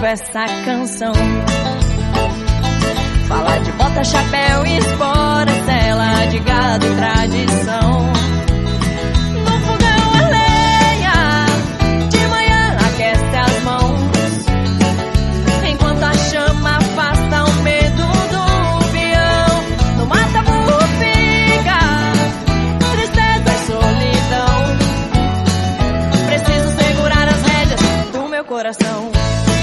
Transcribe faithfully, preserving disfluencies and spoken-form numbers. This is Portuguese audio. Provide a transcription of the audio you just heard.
escrevo essa canção. Fala de bota, chapéu e espora, cela de gado e tradição. No fogão a lenha, de manhã aquece as mãos, enquanto a chama afasta o medo do peão. No mata burro fica, tristeza e solidão. Preciso segurar as rédeas do meu coração.